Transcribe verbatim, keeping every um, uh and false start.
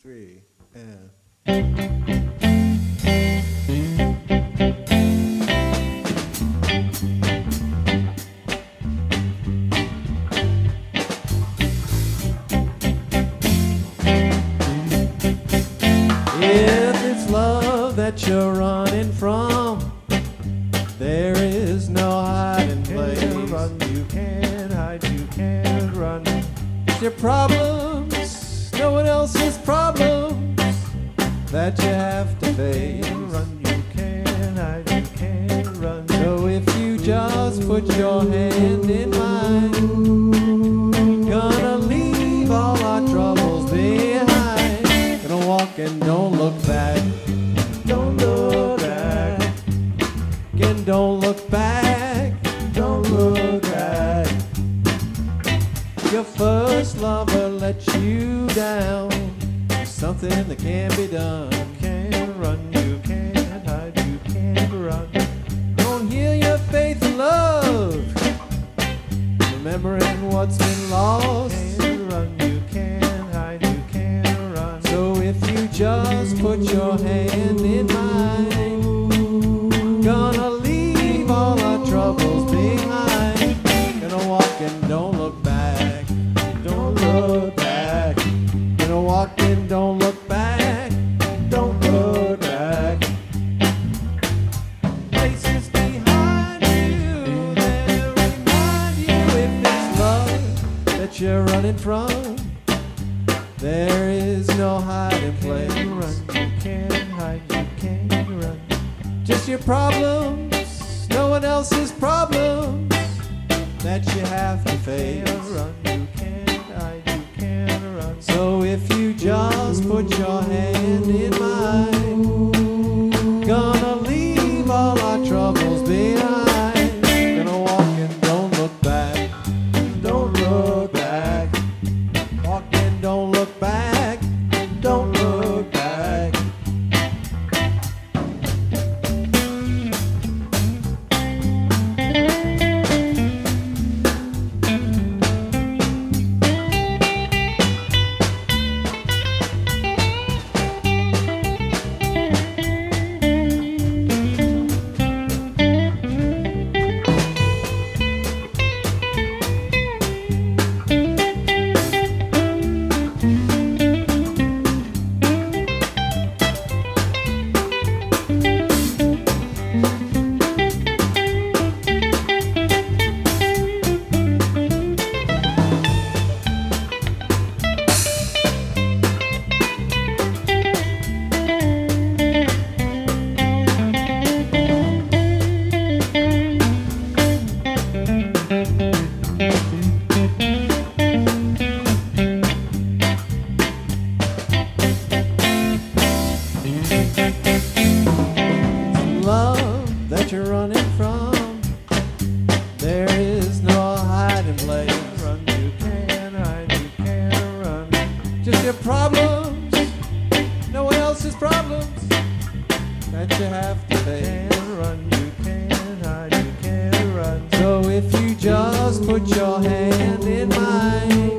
three, and. If it's love that you're running from, there is no hiding place. You can't run, you can't hide, you can't run. It's your problems, no one else's problems that you have to face. You can't run, you can't hide, you can't run. So if you just put your hand in mine, gonna leave all our troubles behind. Gonna walk and don't look back. Don't look back, Again, don't look back. don't look back. Your first lover let you down. There's something that can't be done. You can't run, you can't hide, you can't run. Don't heal your faith in love, remembering what's been lost. You can't run, you can't hide, you can't run. So if you just put your hand in mine, gonna leave all our troubles behind. Gonna walk and don't look back. Don't look back, Gonna walk and don't look back. don't look back. Places behind you that remind you if it's love that you're running from, there is no hiding place. You run, you can't hide, you can't run. Just your problems, no one else's problems that you have to face. You can't run, you can't hide, you can't run. So if you just put your hand in mine, gonna leave all our troubles behind. Gonna walk and don't look back. Don't look back, Walk and don't look back. don't look back. Love that you're running from, there is no hiding place. Run, you can't hide, you can't run. Just your problems, no one else's problems that you have to face. Can't run, you can't hide, you can't run. So if you just put your hand in mine,